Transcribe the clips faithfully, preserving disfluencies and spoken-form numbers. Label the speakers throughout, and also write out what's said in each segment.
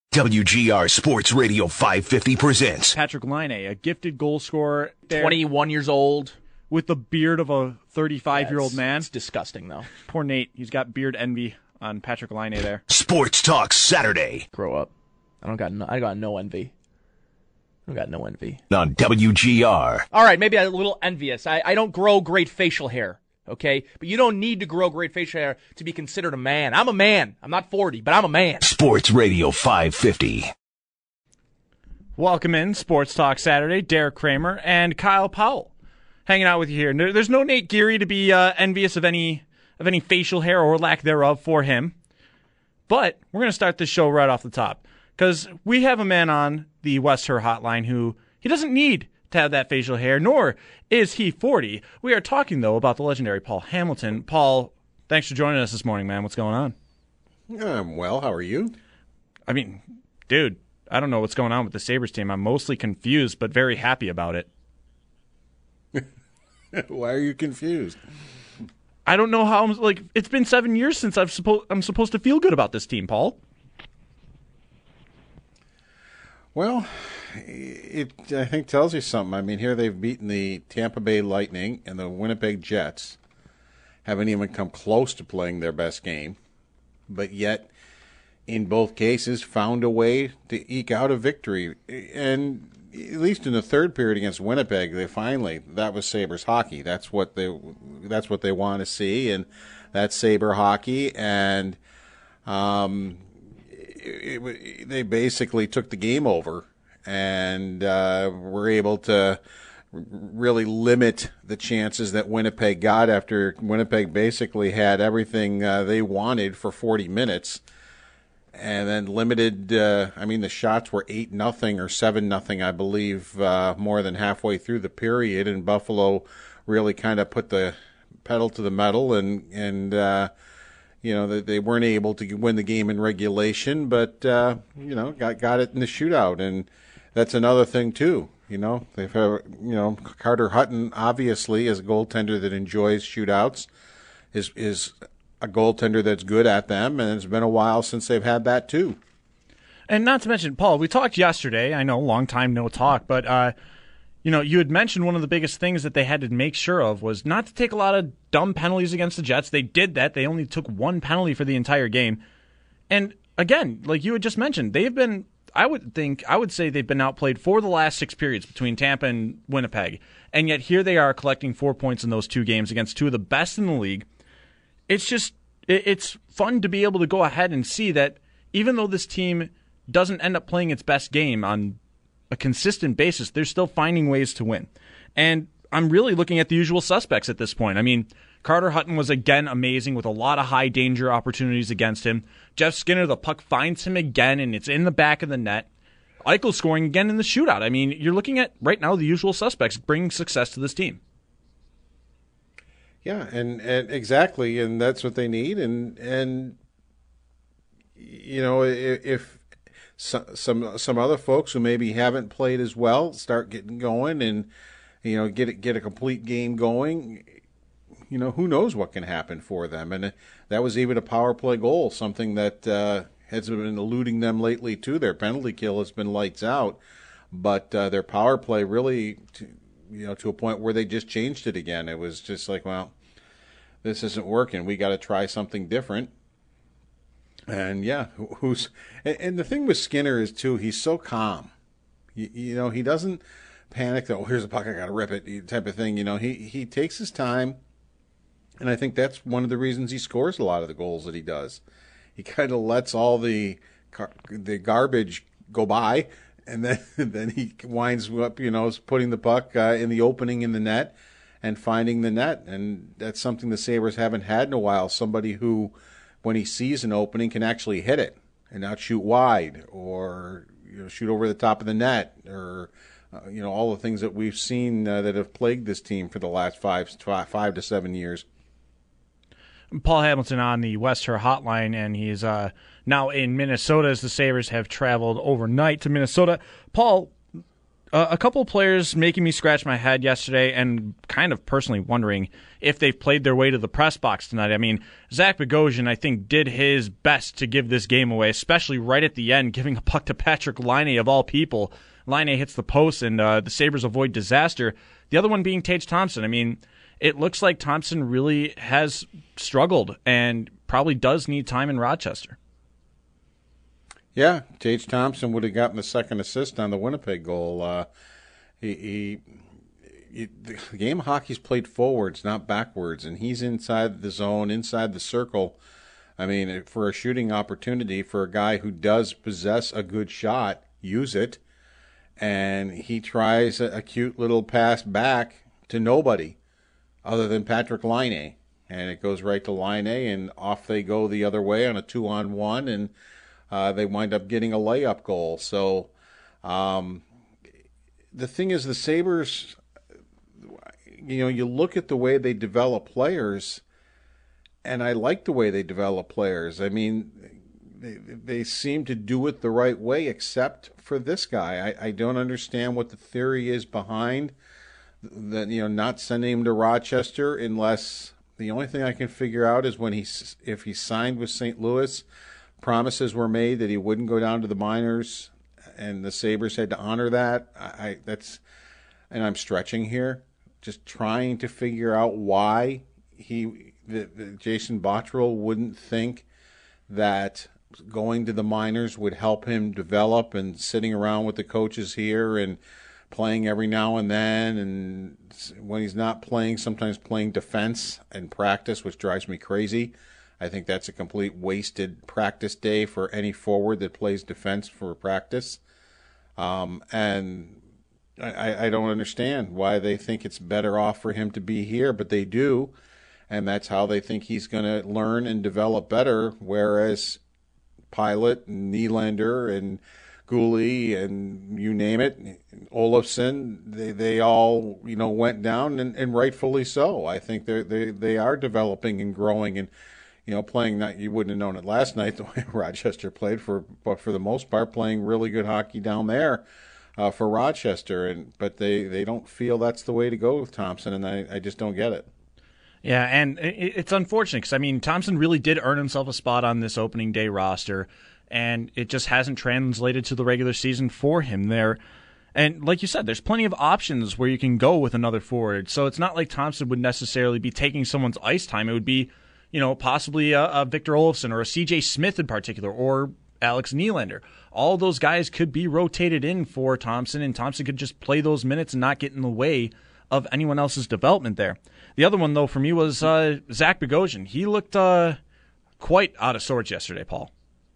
Speaker 1: W G R Sports Radio five fifty presents
Speaker 2: Patrik Laine, a gifted goal scorer.
Speaker 3: twenty-one years old.
Speaker 2: With the beard of a thirty-five-year-old
Speaker 3: yeah,
Speaker 2: man.
Speaker 3: It's disgusting, though.
Speaker 2: Poor Nate. He's got beard envy on Patrik Laine there.
Speaker 1: Sports Talk Saturday.
Speaker 3: Grow up. I don't got no, I got no envy. I got no envy.
Speaker 1: On W G R.
Speaker 3: All right, maybe a little envious. I, I don't grow great facial hair, okay? But you don't need to grow great facial hair to be considered a man. I'm a man. I'm not forty, but I'm a man.
Speaker 1: Sports Radio five fifty.
Speaker 2: Welcome in, Sports Talk Saturday. Derek Kramer and Kyle Powell hanging out with you here. There's no Nate Geary to be uh, envious of any of any facial hair or lack thereof for him. But we're going to start this show right off the top because we have a man on the West Her Hotline who he doesn't need to have that facial hair, nor is he forty. We are talking, though, about the legendary Paul Hamilton. Paul, thanks for joining us this morning, man. What's going on?
Speaker 4: I'm well. How are you?
Speaker 2: I mean, dude, I don't know what's going on with the Sabres team. I'm mostly confused, but very happy about it.
Speaker 4: Why are you confused?
Speaker 2: I don't know how. I'm, like, it's been seven years since I've suppo- I'm supposed to feel good about this team, Paul.
Speaker 4: Well, it I think tells you something. I mean, here they've beaten the Tampa Bay Lightning and the Winnipeg Jets. Haven't even come close to playing their best game, but yet, in both cases, found a way to eke out a victory. And at least in the third period against Winnipeg, they finally, that was Sabres hockey. That's what they that's what they want to see, and that's Sabre hockey. And um, it, it, they basically took the game over and uh, were able to really limit the chances that Winnipeg got after Winnipeg basically had everything uh, they wanted for forty minutes. And then limited, uh, I mean, the shots were eight nothing or seven nothing, I believe, uh, more than halfway through the period. And Buffalo really kind of put the pedal to the metal. And, and uh, you know, they, they weren't able to win the game in regulation, but, uh, you know, got, got it in the shootout. And that's another thing, too. You know, they've had, you know, Carter Hutton, obviously, as a goaltender that enjoys shootouts, is is a goaltender that's good at them, and it's been a while since they've had that too.
Speaker 2: And not to mention, Paul, we talked yesterday. I know, long time no talk, but uh, you know, you had mentioned one of the biggest things that they had to make sure of was not to take a lot of dumb penalties against the Jets. They did that. They only took one penalty for the entire game. And again, like you had just mentioned, they've been, I would think, I would say they've been outplayed for the last six periods between Tampa and Winnipeg. And yet here they are collecting four points in those two games against two of the best in the league. It's just, it's fun to be able to go ahead and see that even though this team doesn't end up playing its best game on a consistent basis, they're still finding ways to win. And I'm really looking at the usual suspects at this point. I mean, Carter Hutton was again amazing with a lot of high danger opportunities against him. Jeff Skinner, the puck finds him again, and it's in the back of the net. Eichel scoring again in the shootout. I mean, you're looking at, right now, the usual suspects bringing success to this team.
Speaker 4: Yeah, and, and exactly, and that's what they need. And and you know, if, if some some some other folks who maybe haven't played as well start getting going, and you know, get it, get a complete game going, you know, who knows what can happen for them. And that was even a power play goal, something that uh, has been eluding them lately too. Their penalty kill has been lights out, but uh, their power play really. T- you know, to a point where they just changed it again. It was just like, well, this isn't working. We got to try something different. And yeah, who's, and, and the thing with Skinner is too, he's so calm. You, you know, he doesn't panic that, oh, here's a puck, I got to rip it type of thing. You know, he, he takes his time. And I think that's one of the reasons he scores a lot of the goals that he does. He kind of lets all the, the garbage go by. And then, then he winds up, you know, putting the puck uh, in the opening in the net and finding the net. And that's something the Sabres haven't had in a while. Somebody who, when he sees an opening, can actually hit it and not shoot wide or, you know, shoot over the top of the net or, uh, you know, all the things that we've seen uh, that have plagued this team for the last five, five to seven years.
Speaker 2: Paul Hamilton on the West Her Hotline, and he's uh, now in Minnesota as the Sabres have traveled overnight to Minnesota. Paul, Uh, a couple players making me scratch my head yesterday and kind of personally wondering if they've played their way to the press box tonight. I mean, Zach Bogosian, I think, did his best to give this game away, especially right at the end, giving a puck to Patrick Laine of all people. Laine hits the post, and uh, the Sabres avoid disaster. The other one being Tage Thompson. I mean, it looks like Thompson really has struggled and probably does need time in Rochester.
Speaker 4: Yeah, Tage Thompson would have gotten the second assist on the Winnipeg goal. Uh, he, he, he, the game of hockey's played forwards, not backwards, and he's inside the zone, inside the circle. I mean, for a shooting opportunity for a guy who does possess a good shot, use it, and he tries a, a cute little pass back to nobody other than Patrick Laine, and it goes right to Laine, and off they go the other way on a two-on-one, and Uh, they wind up getting a layup goal. So um, the thing is, the Sabres, you know, you look at the way they develop players, and I like the way they develop players. I mean, they, they seem to do it the right way, except for this guy. I, I don't understand what the theory is behind that, you know, not sending him to Rochester unless the only thing I can figure out is when he, if he signed with Saint Louis, promises were made that he wouldn't go down to the minors, and the Sabres had to honor that. I, I that's, and I'm stretching here, just trying to figure out why he, the, the Jason Botterill wouldn't think that going to the minors would help him develop, and sitting around with the coaches here and playing every now and then, and when he's not playing, sometimes playing defense and practice, which drives me crazy. I think that's a complete wasted practice day for any forward that plays defense for practice. Um, and I, I don't understand why they think it's better off for him to be here, but they do. And that's how they think he's going to learn and develop better, whereas Pilot and Nylander and Guhle and you name it, Olofsson, they, they all, you know, went down, and, and rightfully so. I think they they they are developing and growing, and you know, playing not, you wouldn't have known it last night the way Rochester played, for but for the most part playing really good hockey down there uh, for Rochester, and but they, they don't feel that's the way to go with Thompson, and I, I just don't get it.
Speaker 2: Yeah, and it, it's unfortunate because I mean Thompson really did earn himself a spot on this opening day roster, and it just hasn't translated to the regular season for him there. And like you said, there's plenty of options where you can go with another forward, so it's not like Thompson would necessarily be taking someone's ice time. It would be, you know, possibly a, a Victor Olofsson or a C J Smith in particular, or Alex Nylander. All of those guys could be rotated in for Thompson, and Thompson could just play those minutes and not get in the way of anyone else's development there. The other one, though, for me was uh, Zach Bogosian. He looked uh, quite out of sorts yesterday, Paul.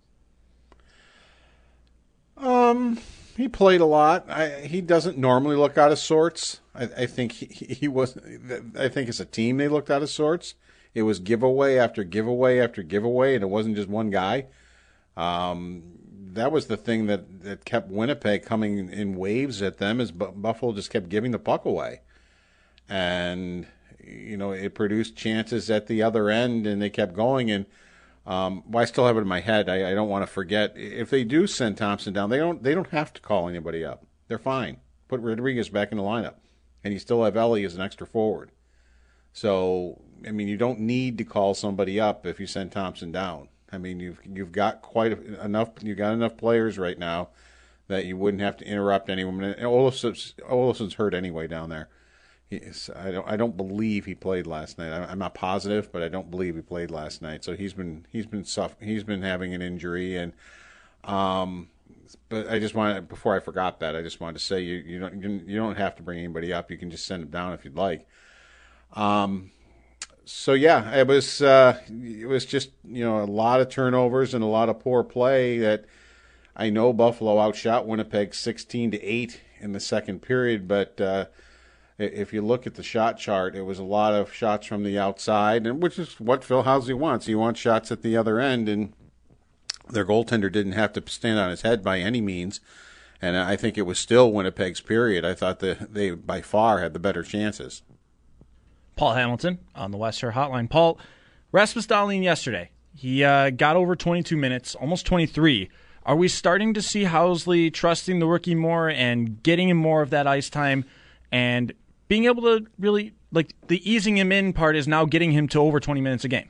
Speaker 4: Um, he played a lot. I, he doesn't normally look out of sorts. I, I think he, he was. I think as a team they looked out of sorts. It was giveaway after giveaway after giveaway, and it wasn't just one guy. Um, that was the thing that, that kept Winnipeg coming in waves at them, is Buffalo just kept giving the puck away. And, you know, it produced chances at the other end, and they kept going. And um, well, I still have it in my head. I, I don't want to forget. If they do send Thompson down, they don't they don't have to call anybody up. They're fine. Put Rodriguez back in the lineup, and you still have Ellie as an extra forward. So, I mean, you don't need to call somebody up if you send Thompson down. I mean, you've you've got quite a, enough. You've got enough players right now that you wouldn't have to interrupt anyone. And Olofsson's, Olofsson's hurt anyway down there. He's, I don't I don't believe he played last night. I'm not positive, but I don't believe he played last night. So he's been he's been suff- he's been having an injury, and um. But I just wanted, before I forgot that, I just wanted to say you you don't you don't have to bring anybody up. You can just send them down if you'd like. Um, so yeah, it was uh, it was just, you know, a lot of turnovers and a lot of poor play. That I know Buffalo outshot Winnipeg sixteen to eight in the second period, but uh, if you look at the shot chart, it was a lot of shots from the outside, and which is what Phil Housley wants. He wants shots at the other end, and their goaltender didn't have to stand on his head by any means. And I think it was still Winnipeg's period. I thought that they by far had the better chances.
Speaker 2: Paul Hamilton on the West Shore Hotline. Paul, Rasmus Dahlin yesterday, he uh, got over twenty-two minutes, almost twenty-three, Are we starting to see Housley trusting the rookie more and getting him more of that ice time and being able to really, like, the easing him in part is now getting him to over twenty minutes a game?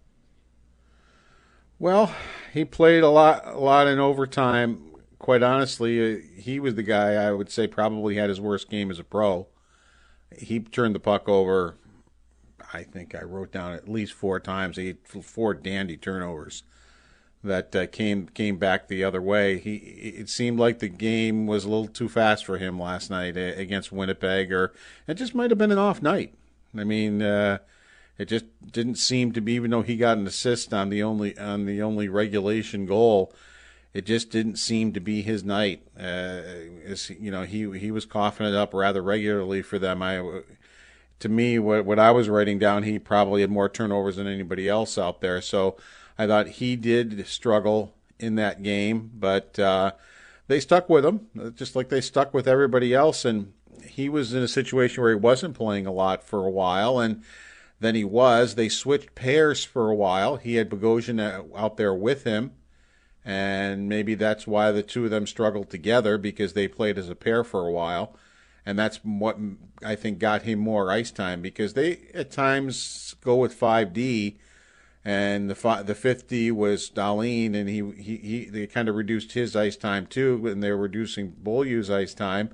Speaker 4: Well, he played a lot, a lot in overtime. Quite honestly, uh, he was the guy I would say probably had his worst game as a pro. He turned the puck over, I think I wrote down at least four times. He had four dandy turnovers that uh, came came back the other way. He it seemed like the game was a little too fast for him last night against Winnipeg, or it just might have been an off night. I mean, uh, it just didn't seem to be, even though he got an assist on the only on the only regulation goal, it just didn't seem to be his night. Uh, you know, he he was coughing it up rather regularly for them. I. To me, what, what I was writing down, he probably had more turnovers than anybody else out there. So I thought he did struggle in that game, but uh, they stuck with him, just like they stuck with everybody else. And he was in a situation where he wasn't playing a lot for a while, and then he was. They switched pairs for a while. He had Bogosian out there with him, and maybe that's why the two of them struggled together, because they played as a pair for a while. And that's what I think got him more ice time, because they at times go with five D, and the fi- the fifth D was Dahlin, and he he, he they kind of reduced his ice time too, and they were reducing Beaulieu's ice time,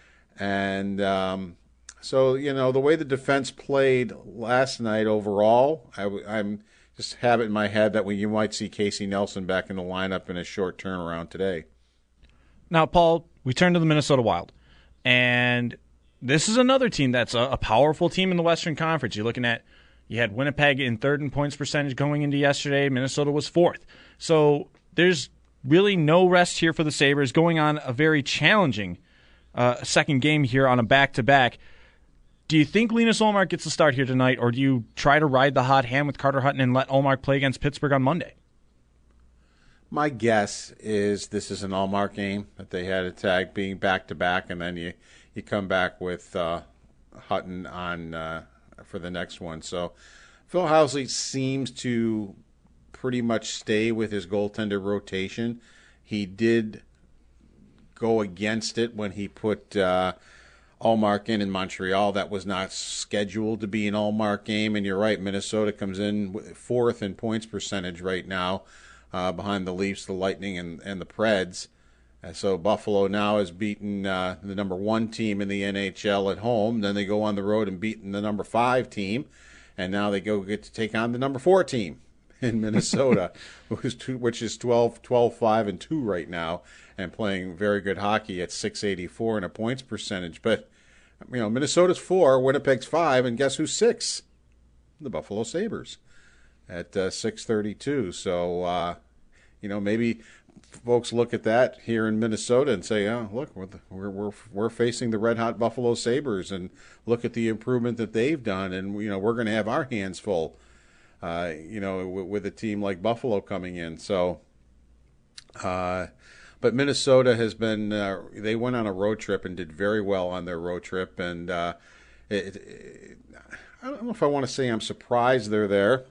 Speaker 4: and um, so you know the way the defense played last night overall, I, I'm just have it in my head that we you might see Casey Nelson back in the lineup in a short turnaround today.
Speaker 2: Now, Paul, we turn to the Minnesota Wild. And this is another team that's a, a powerful team in the Western Conference. You're looking at, you had Winnipeg in third in points percentage going into yesterday. Minnesota was fourth. So there's really no rest here for the Sabres, going on a very challenging uh, second game here on a back-to-back. Do you think Linus Ullmark gets the start here tonight, or do you try to ride the hot hand with Carter Hutton and let Ullmark play against Pittsburgh on Monday?
Speaker 4: My guess is this is an Ullmark game, that they had a tag being back-to-back, and then you, you come back with uh, Hutton on uh, for the next one. So Phil Housley seems to pretty much stay with his goaltender rotation. He did go against it when he put uh, Ullmark in in Montreal. That was not scheduled to be an Ullmark game, and you're right, Minnesota comes in fourth in points percentage right now. Uh, behind the Leafs, the Lightning, and, and the Preds. Uh, so Buffalo now has beaten uh, the number one team in the N H L at home. Then they go on the road and beaten the number five team. And now they go get to take on the number four team in Minnesota, which, two, which is twelve, twelve, five, and two right now, and playing very good hockey at six eighty-four in a points percentage. But, you know, Minnesota's four, Winnipeg's five, and guess who's six? The Buffalo Sabres at uh, six thirty-two. So, uh, you know, maybe folks look at that here in Minnesota and say, "Oh, look, we're we're we're, we're facing the red hot Buffalo Sabres, and look at the improvement that they've done, and you know we're going to have our hands full." Uh, you know, w- with a team like Buffalo coming in. So, uh, but Minnesota has been. Uh, they went on a road trip and did very well on their road trip, and uh, it, it, I don't know if I want to say I'm surprised they're there.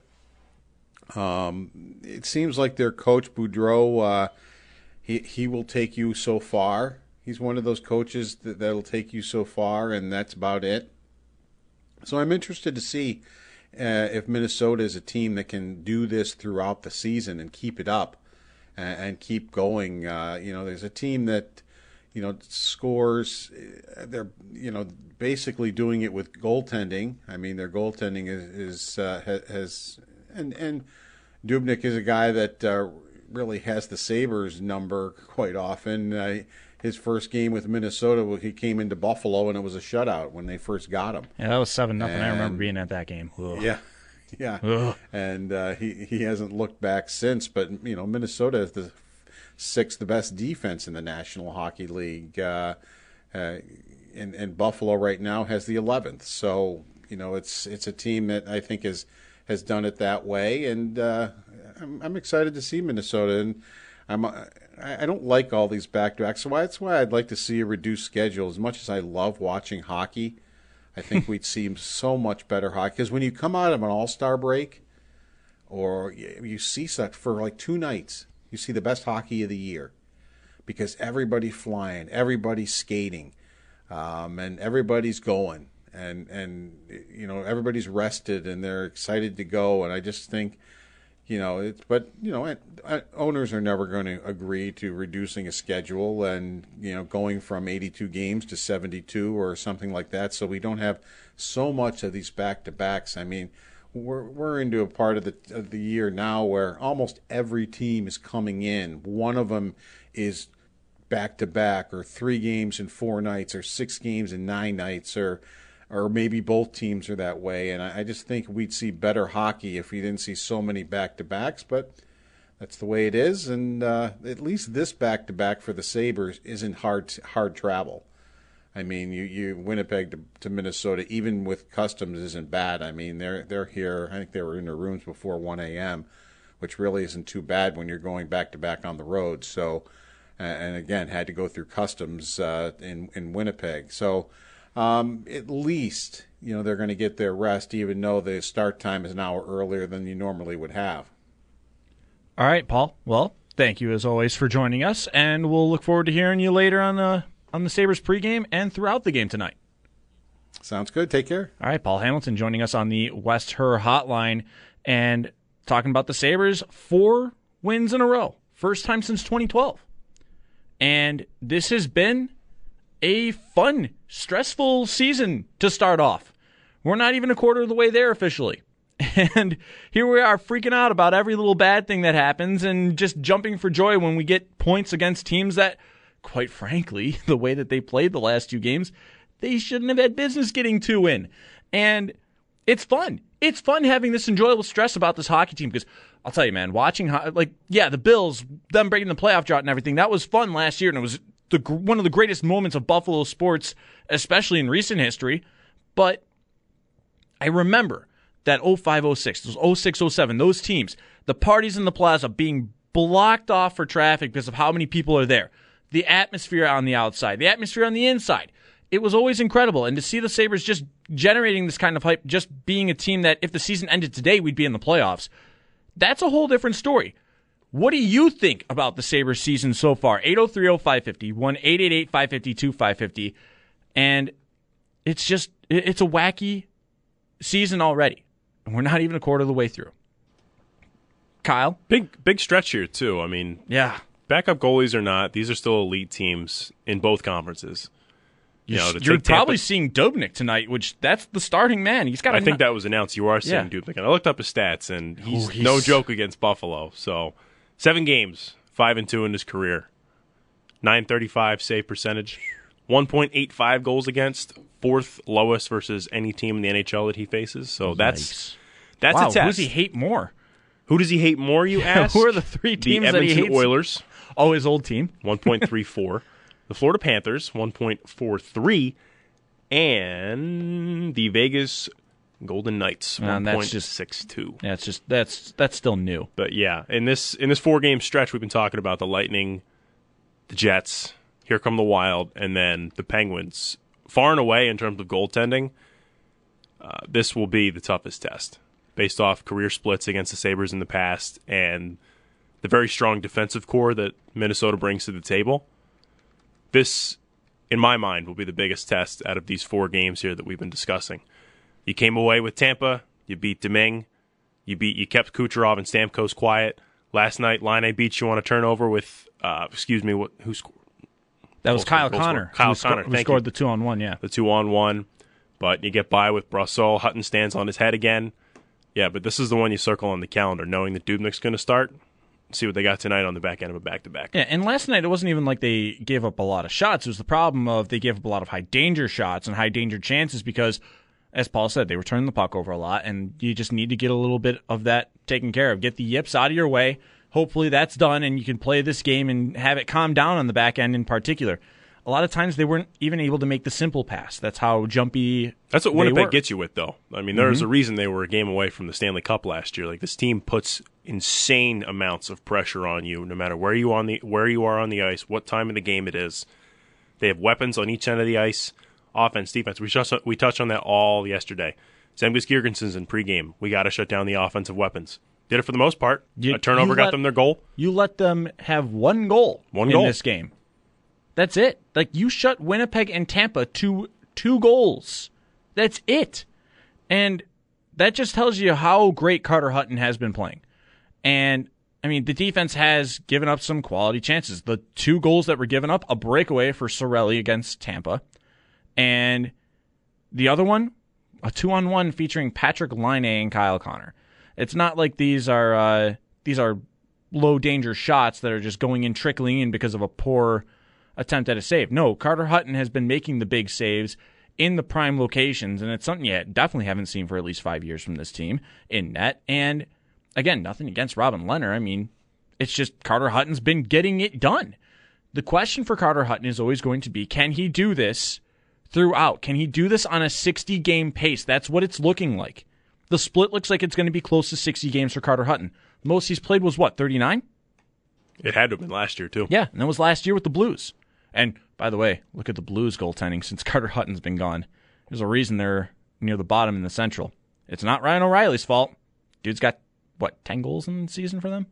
Speaker 4: Um, it seems like their coach Boudreau, uh, he he will take you so far. He's one of those coaches that that'll take you so far, and that's about it. So I'm interested to see uh, if Minnesota is a team that can do this throughout the season and keep it up and, and keep going. Uh, you know, there's a team that you know scores. They're you know basically doing it with goaltending. I mean, their goaltending is, is uh, has and and. Dubnyk is a guy that uh, really has the Sabres number quite often. Uh, his first game with Minnesota, he came into Buffalo, and it was a shutout when they first got him.
Speaker 2: Yeah, that was seven nothing. I remember being at that game. Ugh.
Speaker 4: Yeah, yeah.
Speaker 2: Ugh.
Speaker 4: And uh, he, he hasn't looked back since. But, you know, Minnesota is the sixth best defense in the National Hockey League. Uh, uh, and, and Buffalo right now has the eleventh. So, you know, it's it's a team that I think is – has done it that way, and uh, I'm, I'm excited to see Minnesota. And I'm I don't like all these back-to-backs, so that's why I'd like to see a reduced schedule. As much as I love watching hockey, I think we'd see so much better hockey. Because when you come out of an All-Star break, or you see such for like two nights, you see the best hockey of the year. because everybody's flying, everybody's skating, um, and everybody's going, and and you know everybody's rested and they're excited to go. And I just think, you know, it's but you know owners are never going to agree to reducing a schedule and you know going from eighty-two games to seventy-two or something like that. So we don't have so much of these back-to-backs. I mean, we're we're into a part of the of the year now where almost every team is coming in. One of them is back-to-back, or three games in four nights, or six games in nine nights, or or maybe both teams are that way. And I, I just think we'd see better hockey if we didn't see so many back-to-backs. But that's the way it is, and uh, at least this back-to-back for the Sabres isn't hard hard travel. I mean, you, you Winnipeg to, to Minnesota, even with customs, isn't bad. I mean, they're they're here. I think they were in their rooms before one a.m., which really isn't too bad when you're going back to back on the road. So, and again, had to go through customs uh, in in Winnipeg. So, um, at least you know they're going to get their rest, even though the start time is an hour earlier than you normally would have.
Speaker 2: All right, Paul. Well, thank you as always for joining us, and we'll look forward to hearing you later on the. on the Sabres pregame and throughout the game tonight.
Speaker 4: Sounds good. Take care.
Speaker 2: All right, Paul Hamilton joining us on the West Her Hotline and talking about the Sabres. Four wins in a row. First time since twenty twelve. And this has been a fun, stressful season to start off. We're not even a quarter of the way there officially. And here we are freaking out about every little bad thing that happens and just jumping for joy when we get points against teams that, quite frankly, the way that they played the last two games, they shouldn't have had business getting two in. And it's fun. It's fun having this enjoyable stress about this hockey team because I'll tell you, man, watching, like, yeah, the Bills, them breaking the playoff drought and everything, that was fun last year, and it was the one of the greatest moments of Buffalo sports, especially in recent history. But I remember that oh five oh six, those oh six oh seven, those teams, the parties in the plaza being blocked off for traffic because of how many people are there. The atmosphere on the outside, the atmosphere on the inside. It was always incredible. And to see the Sabres just generating this kind of hype, just being a team that if the season ended today, we'd be in the playoffs, that's a whole different story. What do you think about the Sabres season so far? eight oh three oh five fifty, one eight eight eight five five two five five zero. And it's just, it's a wacky season already. And we're not even a quarter of the way through. Kyle?
Speaker 5: Big, big stretch here, too. I mean,
Speaker 2: yeah.
Speaker 5: Backup goalies or not, these are still elite teams in both conferences. You know,
Speaker 2: You're probably
Speaker 5: Tampa,
Speaker 2: seeing Dubnyk tonight, which that's the starting man. He's got.
Speaker 5: I think that was announced. You are seeing yeah. Dubnyk, and I looked up his stats, and he's, Ooh, he's no joke against Buffalo. So, seven games, five and two in his career, nine thirty-five save percentage, one point eight five goals against, fourth lowest versus any team in the N H L that he faces. So that's
Speaker 2: nice.
Speaker 5: that's
Speaker 2: wow,
Speaker 5: a test.
Speaker 2: Who does he hate more?
Speaker 5: Who does he hate more? You ask.
Speaker 2: Who are the three teams
Speaker 5: the
Speaker 2: that he
Speaker 5: Edmonton
Speaker 2: hates?
Speaker 5: Oilers.
Speaker 2: Oh, his old team,
Speaker 5: one point three four. The Florida Panthers, one point four three. And the Vegas Golden Knights, one point six two.
Speaker 2: Yeah, it's just that's that's still new.
Speaker 5: But yeah, in this in this four game stretch, we've been talking about the Lightning, the Jets. Here come the Wild, and then the Penguins. Far and away in terms of goaltending, uh, this will be the toughest test, based off career splits against the Sabres in the past and the very strong defensive core that Minnesota brings to the table. This, in my mind, will be the biggest test out of these four games here that we've been discussing. You came away with Tampa, you beat Domingue, you beat you kept Kucherov and Stamkos quiet. Last night, Line beat you on a turnover with, uh, excuse me, what, who scored?
Speaker 2: That was Kyle Connor.
Speaker 5: Kyle
Speaker 2: who
Speaker 5: Connor,
Speaker 2: sco- who scored the two on one, yeah.
Speaker 5: The two on one, but you get by with Brassard. Hutton stands on his head again. Yeah, but this is the one you circle on the calendar, knowing that Dubnyk's going to start. See what they got tonight on the back end of a back-to-back.
Speaker 2: Yeah, and last night it wasn't even like they gave up a lot of shots. It was the problem of they gave up a lot of high-danger shots and high-danger chances because, as Paul said, they were turning the puck over a lot, and you just need to get a little bit of that taken care of. Get the yips out of your way. Hopefully that's done, and you can play this game and have it calm down on the back end in particular. A lot of times they weren't even able to make the simple pass. That's how jumpy
Speaker 5: That's what
Speaker 2: they
Speaker 5: Winnipeg
Speaker 2: were.
Speaker 5: gets you with, though. I mean, there's
Speaker 2: mm-hmm.
Speaker 5: a reason they were a game away from the Stanley Cup last year. Like, this team puts insane amounts of pressure on you, no matter where you on the where you are on the ice, what time of the game it is. They have weapons on each end of the ice, offense, defense. We just we touched on that all yesterday. Zemgus Girgensons in pregame. We got to shut down the offensive weapons. Did it for the most part.
Speaker 2: You,
Speaker 5: a turnover
Speaker 2: let,
Speaker 5: got them their goal.
Speaker 2: You let them have one goal
Speaker 5: one
Speaker 2: in
Speaker 5: goal.
Speaker 2: this game. That's it. Like, you shut Winnipeg and Tampa to two goals. That's it. And that just tells you how great Carter Hutton has been playing. And, I mean, the defense has given up some quality chances. The two goals that were given up, a breakaway for Cirelli against Tampa, and the other one, a two-on-one featuring Patrick Laine and Kyle Connor. It's not like these are uh, these are low-danger shots that are just going in, trickling in because of a poor attempt at a save. No, Carter Hutton has been making the big saves in the prime locations, and it's something you definitely haven't seen for at least five years from this team in net. And, again, nothing against Robin Lehner. I mean, it's just Carter Hutton's been getting it done. The question for Carter Hutton is always going to be, can he do this throughout? Can he do this on a sixty-game pace? That's what it's looking like. The split looks like it's going to be close to sixty games for Carter Hutton. The most he's played was, what, thirty-nine?
Speaker 5: It had to have been last year, too.
Speaker 2: Yeah, and that was last year with the Blues. And, by the way, look at the Blues goaltending since Carter Hutton's been gone. There's a reason they're near the bottom in the Central. It's not Ryan O'Reilly's fault. Dude's got, what, ten goals in the season for them?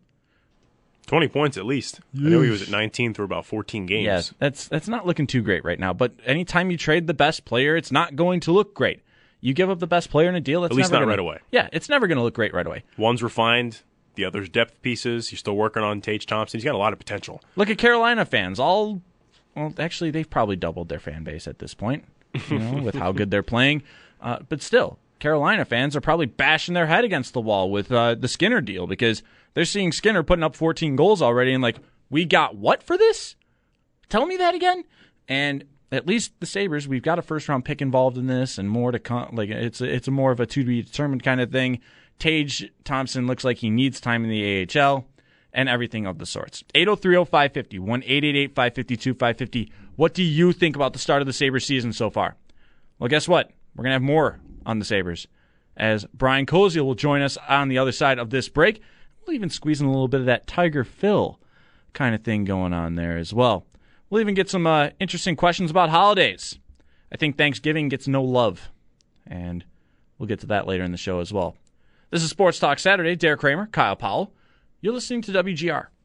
Speaker 5: twenty points at least. Yeesh. I know he was at nineteen through about fourteen games.
Speaker 2: Yeah, that's, that's not looking too great right now. But anytime you trade the best player, it's not going to look great. You give up the best player in a deal, it's
Speaker 5: at least
Speaker 2: never
Speaker 5: not
Speaker 2: gonna,
Speaker 5: right away.
Speaker 2: Yeah, it's never going to look great right away.
Speaker 5: One's refined, the other's depth pieces. You're still working on Tage Thompson. He's got a lot of potential.
Speaker 2: Look at Carolina fans. All, well, actually, they've probably doubled their fan base at this point, you know, with how good they're playing. Uh, but still, Carolina fans are probably bashing their head against the wall with uh, the Skinner deal because they're seeing Skinner putting up fourteen goals already and like, we got what for this? Tell me that again. And at least the Sabres, we've got a first-round pick involved in this and more to come. Like, it's a, it's a more of a to-be-determined kind of thing. Tage Thompson looks like he needs time in the A H L and everything of the sorts. eight oh three oh five five oh, one eight eight eight five five two five five oh. What do you think about the start of the Sabres season so far? Well, guess what? We're going to have more on the Sabres as Brian Koziel will join us on the other side of this break. We'll even squeeze in a little bit of that Tiger Phil kind of thing going on there as well. We'll even get some uh, interesting questions about holidays. I think Thanksgiving gets no love, and we'll get to that later in the show as well. This is Sports Talk Saturday. Derek Kramer, Kyle Powell. You're listening to W G R.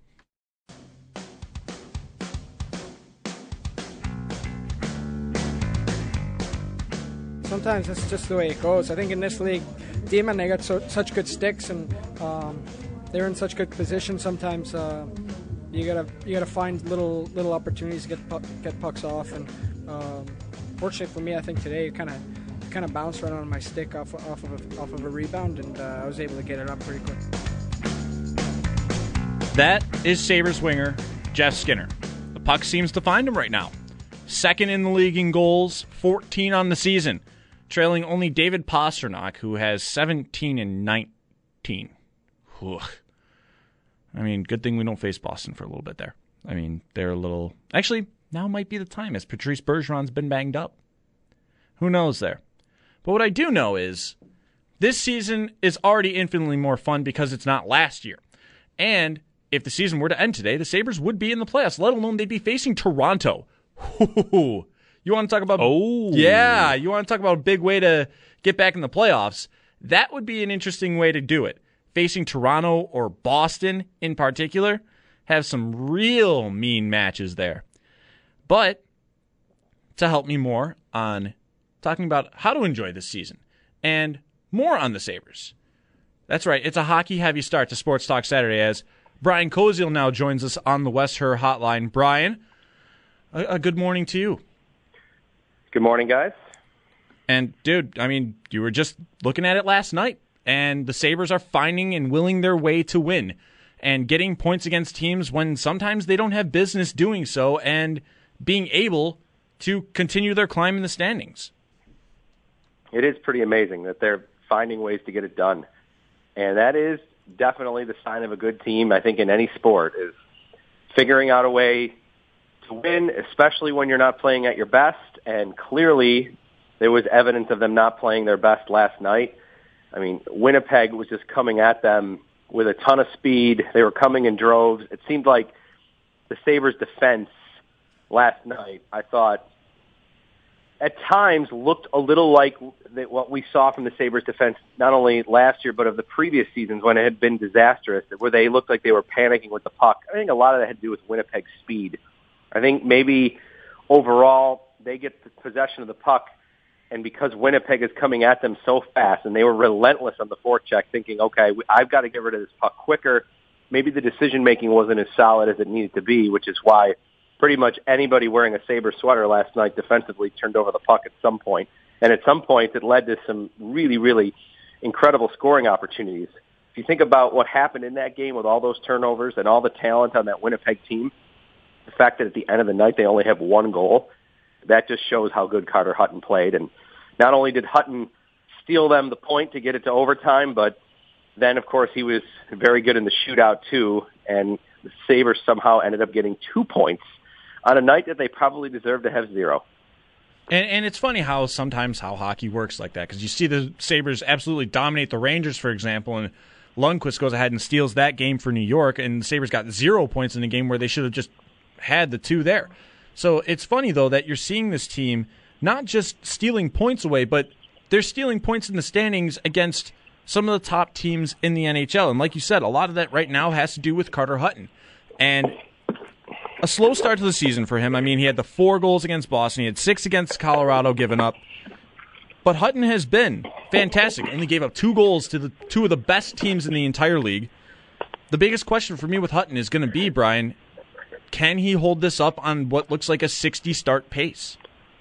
Speaker 6: Sometimes that's just the way it goes. I think in this league, Demon, they got so, such good sticks, and um, they're in such good position. Sometimes uh, you gotta you gotta find little little opportunities to get puck, get pucks off. And um, fortunately for me, I think today kind of kind of bounced right on my stick off off of a, off of a rebound, and uh, I was able to get it up pretty quick.
Speaker 2: That is Sabres winger Jeff Skinner. The puck seems to find him right now. Second in the league in goals, fourteen on the season, trailing only David Pastrnak, who has seventeen and nineteen. Ugh. I mean, good thing we don't face Boston for a little bit there. I mean, they're a little... Actually, now might be the time, as Patrice Bergeron's been banged up. Who knows there? But what I do know is this season is already infinitely more fun because it's not last year. And if the season were to end today, the Sabres would be in the playoffs, let alone they'd be facing Toronto. Ooh. You want to talk about...
Speaker 5: Oh.
Speaker 2: Yeah, you want to talk about a big way to get back in the playoffs. That would be an interesting way to do it. Facing Toronto or Boston in particular, have some real mean matches there. But to help me more on talking about how to enjoy this season and more on the Sabres. That's right, it's a hockey-heavy start to Sports Talk Saturday as Brian Koziel now joins us on the West Her Hotline. Brian, a, a good morning to you.
Speaker 7: Good morning, guys.
Speaker 2: And, dude, I mean, you were just looking at it last night, and the Sabres are finding and willing their way to win and getting points against teams when sometimes they don't have business doing so and being able to continue their climb in the standings.
Speaker 7: It is pretty amazing that they're finding ways to get it done. And that is definitely the sign of a good team, I think, in any sport, is figuring out a way to win, especially when you're not playing at your best. And clearly there was evidence of them not playing their best last night. I mean, Winnipeg was just coming at them with a ton of speed. They were coming in droves. It seemed like the Sabres' defense last night, I thought, at times looked a little like what we saw from the Sabres' defense not only last year but of the previous seasons when it had been disastrous, where they looked like they were panicking with the puck. I think a lot of that had to do with Winnipeg's speed. I think maybe overall they get the possession of the puck, and because Winnipeg is coming at them so fast, and they were relentless on the forecheck, thinking, okay, I've got to get rid of this puck quicker, maybe the decision-making wasn't as solid as it needed to be, which is why pretty much anybody wearing a Sabre sweater last night defensively turned over the puck at some point. And at some point, it led to some really, really incredible scoring opportunities. If you think about what happened in that game with all those turnovers and all the talent on that Winnipeg team, the fact that at the end of the night they only have one goal, that just shows how good Carter Hutton played. And not only did Hutton steal them the point to get it to overtime, but then, of course, he was very good in the shootout, too, and the Sabres somehow ended up getting two points on a night that they probably deserved to have zero.
Speaker 2: And, and it's funny how sometimes how hockey works like that, because you see the Sabres absolutely dominate the Rangers, for example, and Lundqvist goes ahead and steals that game for New York, and the Sabres got zero points in a game where they should have just had the two there. So it's funny, though, that you're seeing this team not just stealing points away, but they're stealing points in the standings against some of the top teams in the N H L. And like you said, a lot of that right now has to do with Carter Hutton. And a slow start to the season for him. I mean, he had the four goals against Boston. He had six against Colorado given up. But Hutton has been fantastic. Only gave up two goals to the two of the best teams in the entire league. The biggest question for me with Hutton is going to be, Brian, can he hold this up on what looks like a sixty-start pace?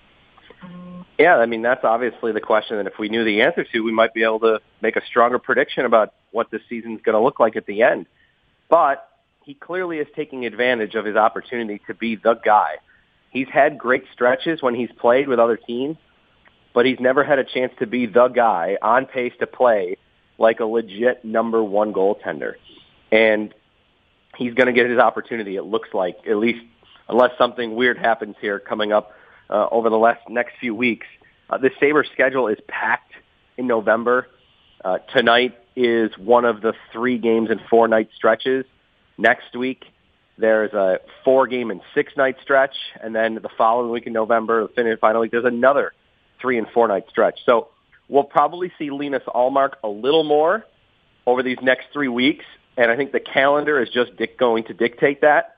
Speaker 7: Yeah, I mean, that's obviously the question that if we knew the answer to, we might be able to make a stronger prediction about what this season's going to look like at the end. But he clearly is taking advantage of his opportunity to be the guy. He's had great stretches when he's played with other teams, but he's never had a chance to be the guy on pace to play like a legit number one goaltender. And he's going to get his opportunity, it looks like, at least unless something weird happens here coming up uh, over the last, next few weeks. Uh, the Sabres schedule is packed in November. Uh, tonight is one of the three games and four-night stretches. Next week, there's a four-game and six-night stretch, and then the following week in November, the finish final week, there's another three- and four-night stretch. So we'll probably see Linus Ullmark a little more over these next three weeks, and I think the calendar is just dic- going to dictate that.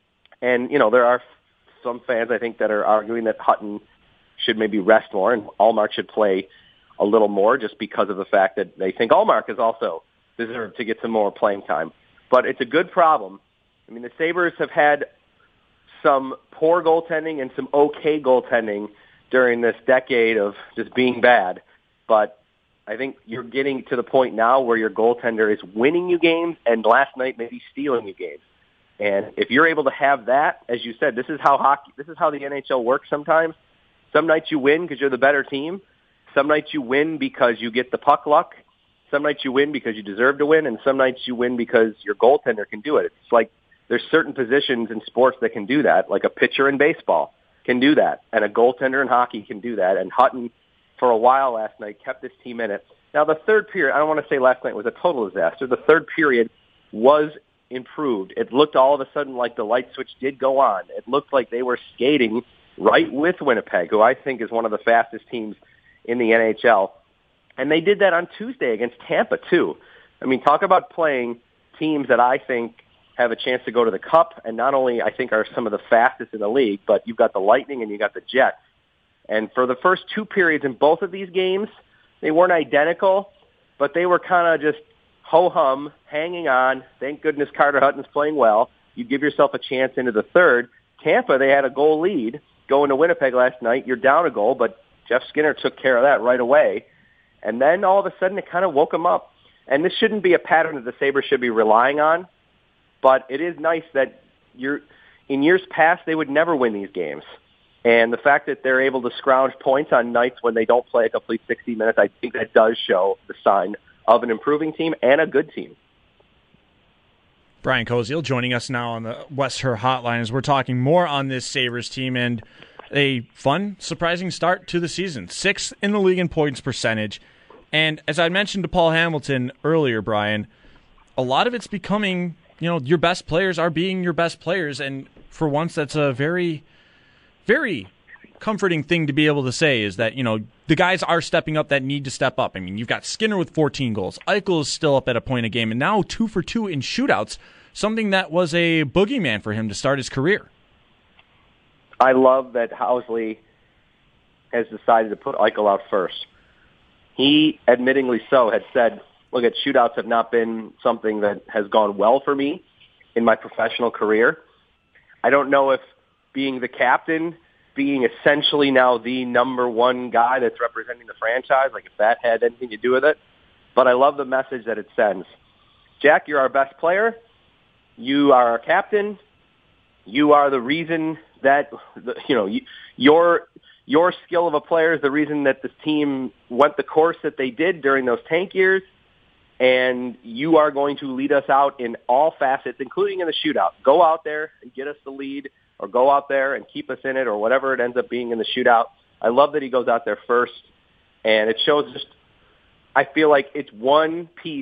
Speaker 7: And, you know, there are some fans, I think, that are arguing that Hutton should maybe rest more and Ullmark should play a little more just because of the fact that they think Ullmark is also deserved to get some more playing time. But it's a good problem. I mean, the Sabres have had some poor goaltending and some okay goaltending during this decade of just being bad. But I think you're getting to the point now where your goaltender is winning you games and last night maybe stealing you games. And if you're able to have that, as you said, this is how hockey, this is how the N H L works sometimes. Some nights you win because you're the better team. Some nights you win because you get the puck luck. Some nights you win because you deserve to win, and some nights you win because your goaltender can do it. It's like there's certain positions in sports that can do that, like a pitcher in baseball can do that, and a goaltender in hockey can do that. And Hutton, for a while last night, kept this team in it. Now, the third period, I don't want to say last night was a total disaster. The third period was improved. It looked all of a sudden like the light switch did go on. It looked like they were skating right with Winnipeg, who I think is one of the fastest teams in the N H L. And they did that on Tuesday against Tampa, too. I mean, talk about playing teams that I think have a chance to go to the Cup, and not only I think are some of the fastest in the league, but you've got the Lightning and you've got the Jets. And for the first two periods in both of these games, they weren't identical, but they were kind of just ho-hum, hanging on. Thank goodness Carter Hutton's playing well. You give yourself a chance into the third. Tampa, they had a goal lead going to Winnipeg last night. You're down a goal, but Jeff Skinner took care of that right away. And then all of a sudden it kind of woke them up. And this shouldn't be a pattern that the Sabres should be relying on, but it is nice that you're, in years past they would never win these games. And the fact that they're able to scrounge points on nights when they don't play a complete sixty minutes, I think that does show the sign of an improving team and a good team.
Speaker 2: Brian Koziel joining us now on the West Her Hotline as we're talking more on this Sabres team and a fun, surprising start to the season. Sixth in the league in points percentage. And as I mentioned to Paul Hamilton earlier, Brian, a lot of it's becoming, you know, your best players are being your best players. And for once, that's a very, very comforting thing to be able to say is that, you know, the guys are stepping up that need to step up. I mean, you've got Skinner with fourteen goals. Eichel is still up at a point a game, and now two for two in shootouts, something that was a boogeyman for him to start his career.
Speaker 7: I love that Housley has decided to put Eichel out first. He, admittingly so, had said, look, at shootouts have not been something that has gone well for me in my professional career. I don't know if being the captain, being essentially now the number one guy that's representing the franchise, like if that had anything to do with it. But I love the message that it sends. Jack, you're our best player. You are our captain. You are the reason that, you know, your your skill of a player is the reason that this team went the course that they did during those tank years. And you are going to lead us out in all facets, including in the shootout. Go out there and get us the lead, or go out there and keep us in it, or whatever it ends up being in the shootout. I love that he goes out there first, and it shows just, I feel like it's one piece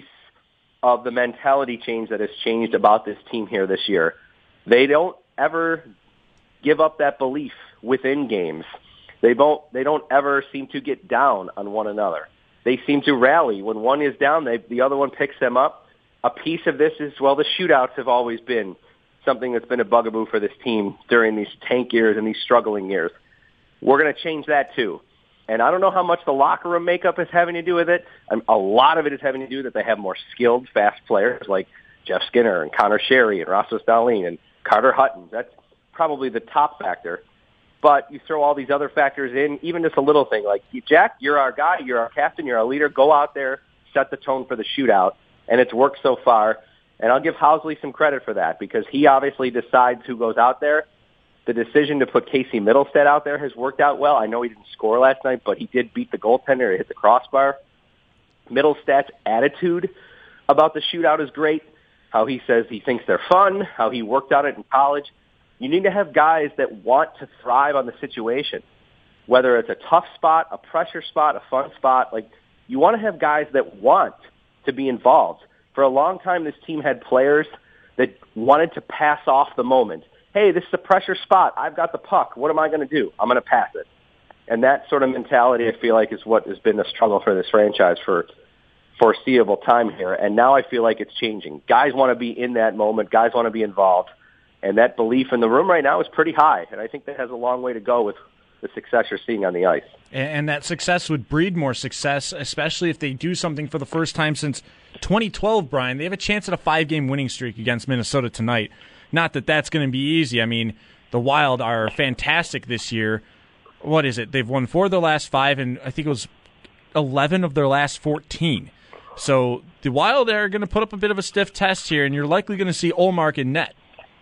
Speaker 7: of the mentality change that has changed about this team here this year. They don't ever give up that belief within games. They don't, they don't ever seem to get down on one another. They seem to rally. When one is down, they, the other one picks them up. A piece of this is, well, the shootouts have always been something that's been a bugaboo for this team during these tank years and these struggling years. We're going to change that too. And I don't know how much the locker room makeup is having to do with it. Um, a lot of it is having to do that they have more skilled, fast players like Jeff Skinner and Connor Sherry and Rasmus Dahlin and Carter Hutton. That's probably the top factor. But you throw all these other factors in, even just a little thing like, Jack, you're our guy, you're our captain, you're our leader. Go out there, set the tone for the shootout. And it's worked so far. And I'll give Housley some credit for that because he obviously decides who goes out there. The decision to put Casey Middlestat out there has worked out well. I know he didn't score last night, but he did beat the goaltender. He hit the crossbar. Middlestat's attitude about the shootout is great. How he says he thinks they're fun, how he worked on it in college. You need to have guys that want to thrive on the situation, whether it's a tough spot, a pressure spot, a fun spot. Like, you want to have guys that want to be involved. For a long time, this team had players that wanted to pass off the moment. Hey, this is a pressure spot. I've got the puck. What am I going to do? I'm going to pass it. And that sort of mentality, I feel like, is what has been a struggle for this franchise for foreseeable time here. And now I feel like it's changing. Guys want to be in that moment. Guys want to be involved. And that belief in the room right now is pretty high. And I think that has a long way to go with the success you're seeing on the ice.
Speaker 2: And that success would breed more success, especially if they do something for the first time since twenty twelve, Brian. They have a chance at a five-game winning streak against Minnesota tonight. Not that that's going to be easy. I mean, the Wild are fantastic this year. What is it? They've won four of their last five, and I think it was eleven of their last fourteen. So the Wild are going to put up a bit of a stiff test here, and you're likely going to see Ullmark in net.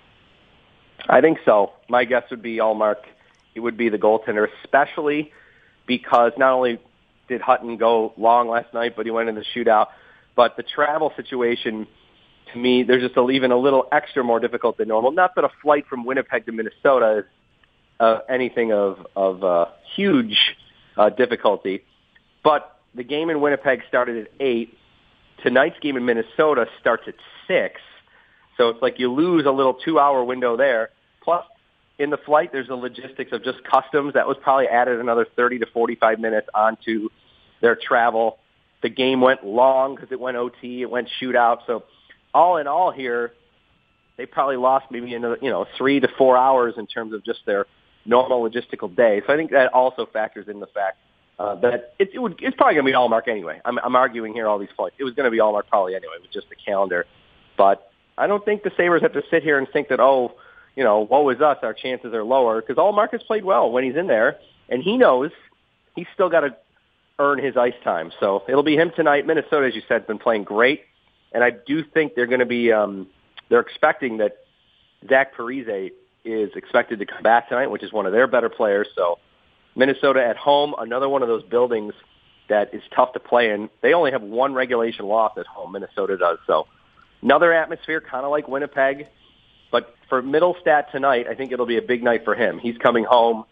Speaker 7: I think so. My guess would be Ullmark. It would be the goaltender, especially because not only did Hutton go long last night, but he went in the shootout. But the travel situation, to me, there's just a, even a little extra more difficult than normal. Not that a flight from Winnipeg to Minnesota is uh, anything of, of uh, huge uh, difficulty. But the game in Winnipeg started at eight. Tonight's game in Minnesota starts at six. So it's like you lose a little two-hour window there. Plus, in the flight, there's the logistics of just customs. That was probably added another thirty to forty-five minutes onto their travel. The game went long because it went O T, it went shootout. So all in all here, they probably lost maybe another, you know, three to four hours in terms of just their normal logistical day. So I think that also factors in the fact uh, that it, it would, it's probably going to be Ullmark anyway. I'm, I'm arguing here all these points. It was going to be Ullmark probably anyway with just the calendar. But I don't think the Sabres have to sit here and think that, oh, you know, woe is us, our chances are lower, because Ullmark has played well when he's in there, and he knows he's still got to earn his ice time. So it'll be him tonight. Minnesota, as you said, has been playing great, and I do think they're going to be, um, they're expecting that Zach Parise is expected to come back tonight, which is one of their better players. So Minnesota at home, another one of those buildings that is tough to play in. They only have one regulation loss at home, Minnesota does, so another atmosphere, kind of like Winnipeg. But for Middlestat tonight, I think it'll be a big night for him. He's coming home.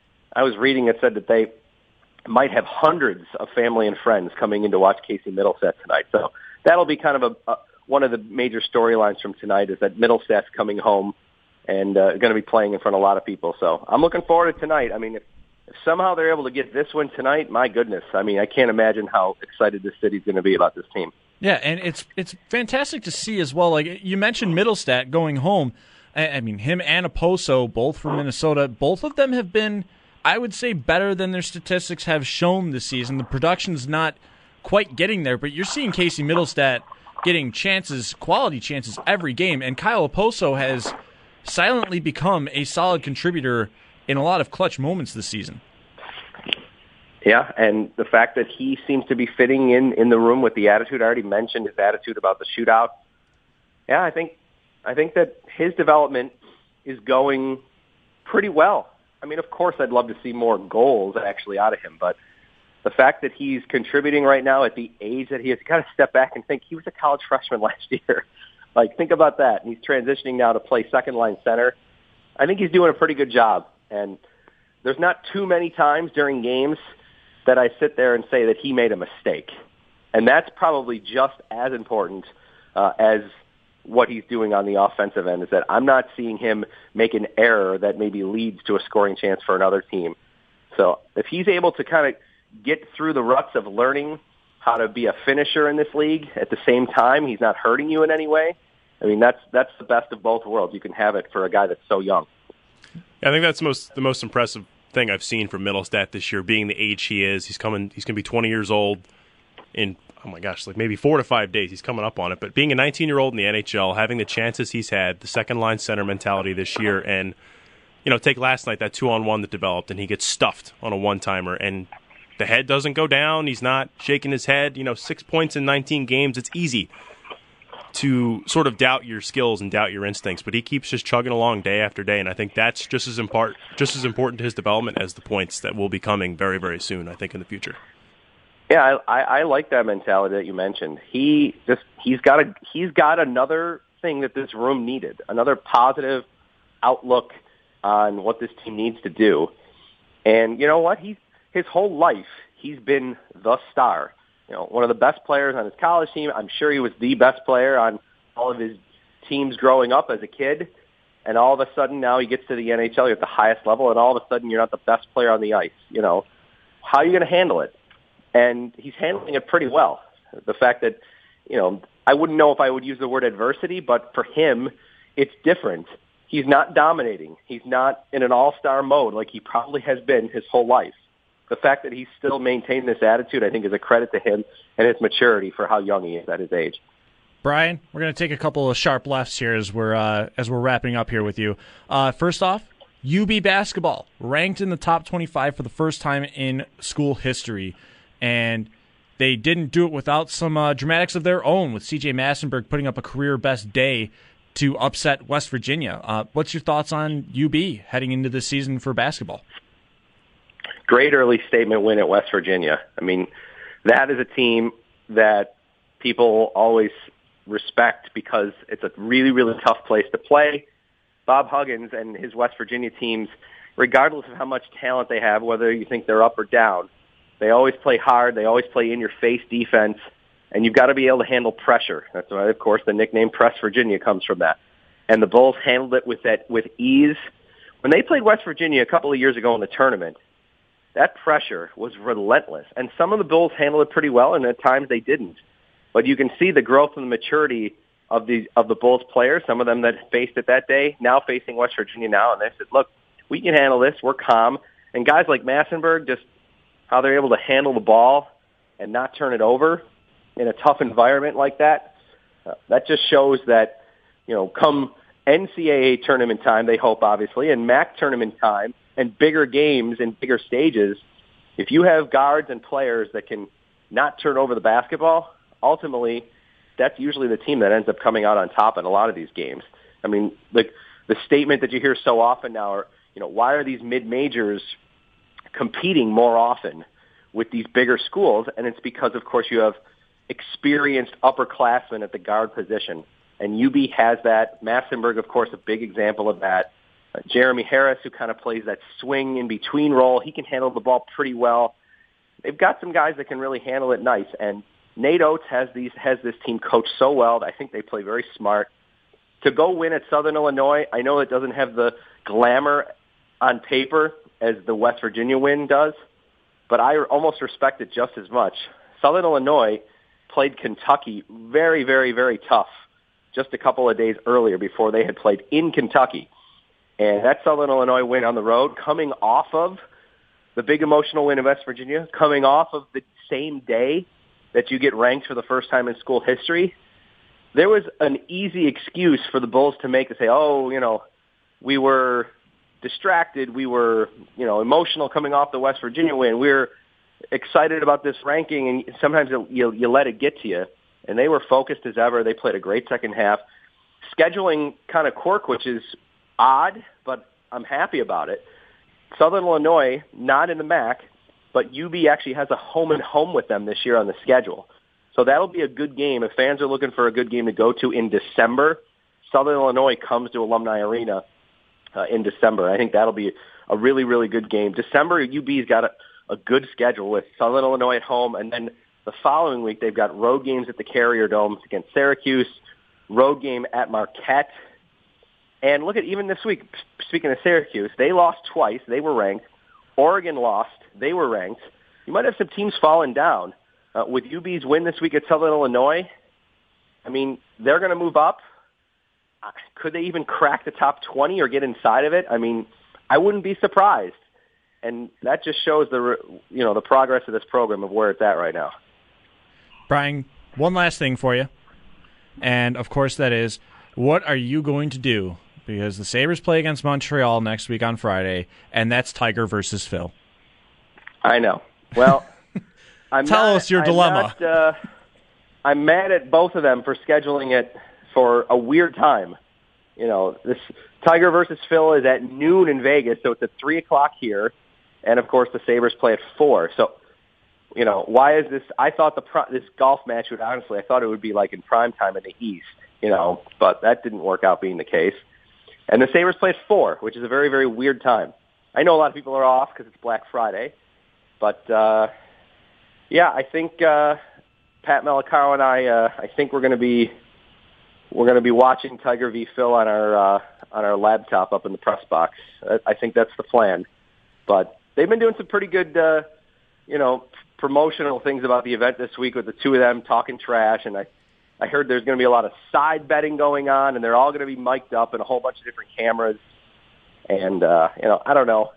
Speaker 7: I was reading it said that they might have hundreds of family and friends coming in to watch Casey Middlestat tonight. So that'll be kind of a, a one of the major storylines from tonight is that Middlestat's coming home and uh, going to be playing in front of a lot of people. So I'm looking forward to tonight. I mean, if, if somehow they're able to get this win tonight, my goodness. I mean, I can't imagine how excited this city's going to be about this team.
Speaker 2: Yeah, and it's it's fantastic to see as well. Like you mentioned, Middlestat going home. I, I mean, him and Oposo, both from Minnesota, both of them have been, I would say, better than their statistics have shown this season. The production's not quite getting there, but you're seeing Casey Middlestat getting chances, quality chances every game, and Kyle Oposo has silently become a solid contributor in a lot of clutch moments this season.
Speaker 7: Yeah, and the fact that he seems to be fitting in in the room with the attitude, I already mentioned his attitude about the shootout. Yeah, I think I think that his development is going pretty well. I mean, of course, I'd love to see more goals actually out of him, but the fact that he's contributing right now at the age that he is, you got to step back and think he was a college freshman last year. Like, think about that. He's transitioning now to play second-line center. I think he's doing a pretty good job, and there's not too many times during games that I sit there and say that he made a mistake. And that's probably just as important uh, as what he's doing on the offensive end, is that I'm not seeing him make an error that maybe leads to a scoring chance for another team. So if he's able to kind of get through the ruts of learning how to be a finisher in this league at the same time he's not hurting you in any way, I mean, that's that's the best of both worlds. You can have it for a guy that's so young.
Speaker 5: Yeah, I think that's most the most impressive thing I've seen from Middlestat this year, being the age he is. He's coming. He's going to be twenty years old in, oh my gosh, like maybe four to five days. He's coming up on it. But being a nineteen-year-old in the N H L, having the chances he's had, the second-line center mentality this year, and, you know, take last night, that two-on-one that developed, and he gets stuffed on a one-timer, and the head doesn't go down. He's not shaking his head. You know, six points in nineteen games. It's easy to sort of doubt your skills and doubt your instincts, but he keeps just chugging along day after day, and I think that's just as impart, just as important to his development as the points that will be coming very, very soon, I think, in the future.
Speaker 7: Yeah, I, I like that mentality that you mentioned. He just he's got a he's got another thing that this room needed, another positive outlook on what this team needs to do. And you know what? He his whole life he's been the star. You know, one of the best players on his college team. I'm sure he was the best player on all of his teams growing up as a kid. And all of a sudden now he gets to the N H L, you're at the highest level, and all of a sudden you're not the best player on the ice. You know, how are you going to handle it? And he's handling it pretty well. The fact that, you know, I wouldn't know if I would use the word adversity, but for him, it's different. He's not dominating. He's not in an all-star mode like he probably has been his whole life. The fact that he's still maintained this attitude, I think, is a credit to him and his maturity for how young he is at his age.
Speaker 2: Brian, we're going to take a couple of sharp lefts here as we're uh, as we're wrapping up here with you. Uh, first off, U B basketball ranked in the top twenty-five for the first time in school history, and they didn't do it without some uh, dramatics of their own, with C J Massenberg putting up a career best day to upset West Virginia. Uh, what's your thoughts on U B heading into this season for basketball?
Speaker 7: Great early statement win at West Virginia. I mean, that is a team that people always respect because it's a really, really tough place to play. Bob Huggins and his West Virginia teams, regardless of how much talent they have, whether you think they're up or down, they always play hard. They always play in-your-face defense, and you've got to be able to handle pressure. That's why, of course, the nickname Press Virginia comes from that. And the Bulls handled it with that with ease. When they played West Virginia a couple of years ago in the tournament, that pressure was relentless. And some of the Bulls handled it pretty well, and at times they didn't. But you can see the growth and the maturity of the of the Bulls players, some of them that faced it that day, now facing West Virginia now, and they said, look, we can handle this. We're calm. And guys like Massenberg, just how they're able to handle the ball and not turn it over in a tough environment like that, uh, that just shows that, you know, come N C double A tournament time, they hope, obviously, and M A C tournament time, and bigger games and bigger stages, if you have guards and players that can not turn over the basketball, ultimately that's usually the team that ends up coming out on top in a lot of these games. I mean, the the statement that you hear so often now are, you know, why are these mid-majors competing more often with these bigger schools? And it's because, of course, you have experienced upperclassmen at the guard position. And U B has that. Massenberg, of course, a big example of that. Uh, Jeremy Harris, who kind of plays that swing in between role, he can handle the ball pretty well. They've got some guys that can really handle it nice. And Nate Oates has these has this team coached so well. I think they play very smart. To go win at Southern Illinois, I know it doesn't have the glamour on paper as the West Virginia win does, but I almost respect it just as much. Southern Illinois played Kentucky very, very, very tough just a couple of days earlier before they had played in Kentucky. And that Southern Illinois win on the road, coming off of the big emotional win in West Virginia, coming off of the same day that you get ranked for the first time in school history, there was an easy excuse for the Bulls to make to say, oh, you know, we were distracted, we were, you know, emotional coming off the West Virginia win, we were excited about this ranking, and sometimes it, you, you let it get to you. And they were focused as ever. They played a great second half. Scheduling kind of quirk, which is odd, but I'm happy about it. Southern Illinois, not in the M A C, but U B actually has a home and home with them this year on the schedule. So that'll be a good game. If fans are looking for a good game to go to in December, Southern Illinois comes to Alumni Arena uh, in December. I think that'll be a really, really good game. December, U B's got a, a good schedule with Southern Illinois at home, and then the following week they've got road games at the Carrier Dome against Syracuse, road game at Marquette. And look at even this week, speaking of Syracuse, they lost twice. They were ranked. Oregon lost. They were ranked. You might have some teams falling down. Uh, with U B's win this week at Southern Illinois, I mean, they're going to move up. Uh, could they even crack the top twenty or get inside of it? I mean, I wouldn't be surprised. And that just shows the, you know, the progress of this program of where it's at right now.
Speaker 2: Brian, one last thing for you. And, of course, that is, what are you going to do? Because the Sabres play against Montreal next week on Friday, and that's Tiger versus Phil.
Speaker 7: I know. Well, I'm
Speaker 2: Tell
Speaker 7: not,
Speaker 2: us your
Speaker 7: I'm
Speaker 2: dilemma.
Speaker 7: Not, uh, I'm mad at both of them for scheduling it for a weird time. You know, this Tiger versus Phil is at noon in Vegas, so it's at three o'clock here. And, of course, the Sabres play at four. So, you know, why is this? I thought the pro, this golf match would, honestly, I thought it would be like in prime time in the East, you know, but that didn't work out being the case. And the Sabres play at four, which is a very, very weird time. I know a lot of people are off because it's Black Friday. But, uh, yeah, I think uh, Pat Malacaro and I, uh, I think we're going to be we're going to be watching Tiger v. Phil on our uh, on our laptop up in the press box. I, I think that's the plan. But they've been doing some pretty good, uh, you know, promotional things about the event this week with the two of them talking trash. And I, I heard there's going to be a lot of side betting going on, and they're all going to be mic'd up in a whole bunch of different cameras. And, uh, you know, I don't know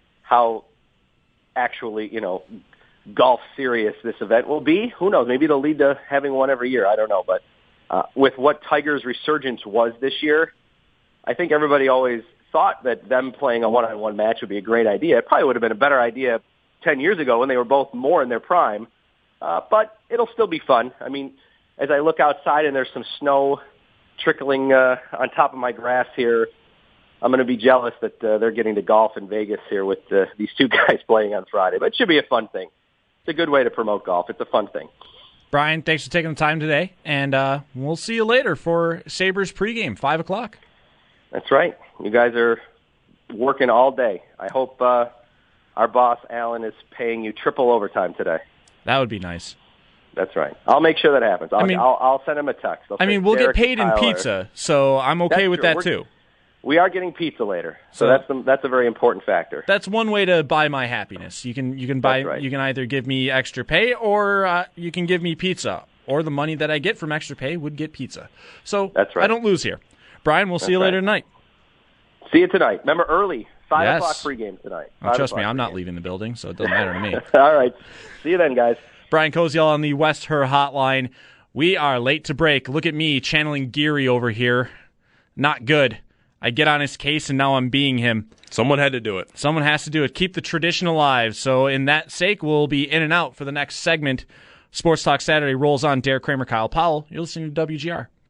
Speaker 7: how actually, you know, golf serious this event will be. Who knows? Maybe it'll lead to having one every year. I don't know. But uh, with what Tiger's resurgence was this year, I think everybody always thought that them playing a one-on-one match would be a great idea. It probably would have been a better idea ten years ago when they were both more in their prime. Uh, but it'll still be fun. I mean, as I look outside and there's some snow trickling uh, on top of my grass here, I'm going to be jealous that uh, they're getting to golf in Vegas here with uh, these two guys playing on Friday. But it should be a fun thing. It's a good way to promote golf. It's a fun thing.
Speaker 2: Brian, thanks for taking the time today, and uh, we'll see you later for Sabres pregame, five o'clock.
Speaker 7: That's right. You guys are working all day. I hope uh, our boss, Alan, is paying you triple overtime today.
Speaker 2: That would be nice.
Speaker 7: That's right. I'll make sure that happens. I'll,
Speaker 2: I mean,
Speaker 7: I'll, I'll send him a text. I'll
Speaker 2: I mean, we'll
Speaker 7: Derek
Speaker 2: get paid in
Speaker 7: Tyler.
Speaker 2: pizza, so I'm okay
Speaker 7: That's
Speaker 2: with
Speaker 7: true.
Speaker 2: that,
Speaker 7: We're,
Speaker 2: too.
Speaker 7: We are getting pizza later, so,
Speaker 2: So-
Speaker 7: that's the, that's a very important factor.
Speaker 2: That's one way to buy my happiness. You can you can buy
Speaker 7: That's right.
Speaker 2: you can either give me extra pay or uh, you can give me pizza, or the money that I get from extra pay would get pizza. So
Speaker 7: That's right.
Speaker 2: I don't lose here. Brian, we'll see
Speaker 7: That's
Speaker 2: you later
Speaker 7: right.
Speaker 2: tonight.
Speaker 7: See you tonight. Remember, early, five
Speaker 2: Yes.
Speaker 7: o'clock pregame tonight.
Speaker 2: Oh,
Speaker 7: Five
Speaker 2: trust me,
Speaker 7: o'clock
Speaker 2: I'm not
Speaker 7: pregame.
Speaker 2: leaving the building, so it doesn't matter to me.
Speaker 7: All right. See you then, guys.
Speaker 2: Brian Koziel on the West Her Hotline. We are late to break. Look at me channeling Geary over here. Not good. I get on his case, and now I'm being him.
Speaker 5: Someone had to do it.
Speaker 2: Someone has to do it. Keep the tradition alive. So in that sake, we'll be in and out for the next segment. Sports Talk Saturday rolls on. Derek Kramer, Kyle Powell. You're listening to W G R.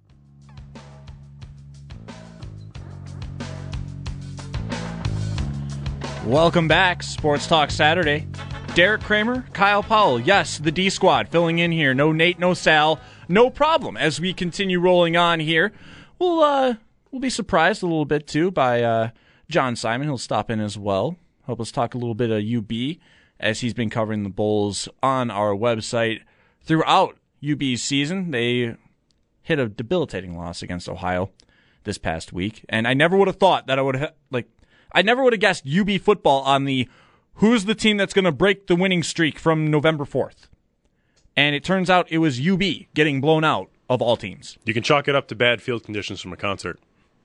Speaker 2: Welcome back. Sports Talk Saturday. Derek Kramer, Kyle Powell. Yes, the D Squad filling in here. No Nate, no Sal. No problem. As we continue rolling on here, we'll uh, we'll be surprised a little bit too by uh, John Simon. He'll stop in as well. Help us talk a little bit of U B as he's been covering the Bulls on our website throughout U B's season. They hit a debilitating loss against Ohio this past week, and I never would have thought that I would have like I never would have guessed U B football on the who's the team that's going to break the winning streak from November fourth. And it turns out it was U B getting blown out of all teams.
Speaker 5: You can chalk it up to bad field conditions from a concert.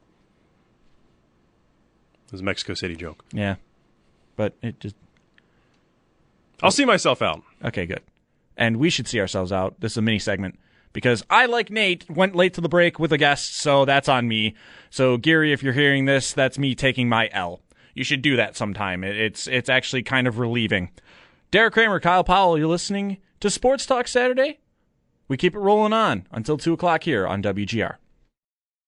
Speaker 5: It was a Mexico City joke.
Speaker 2: Yeah, but it just...
Speaker 5: I'll see myself out.
Speaker 2: Okay, good. And we should see ourselves out. This is a mini segment because I, like Nate, went late to the break with a guest, so that's on me. So, Gary, if you're hearing this, that's me taking my L. You should do that sometime. It, it's it's actually kind of relieving. Derek Kramer, Kyle Powell, you're listening to Sports Talk Saturday. We keep it rolling on until two o'clock here on W G R.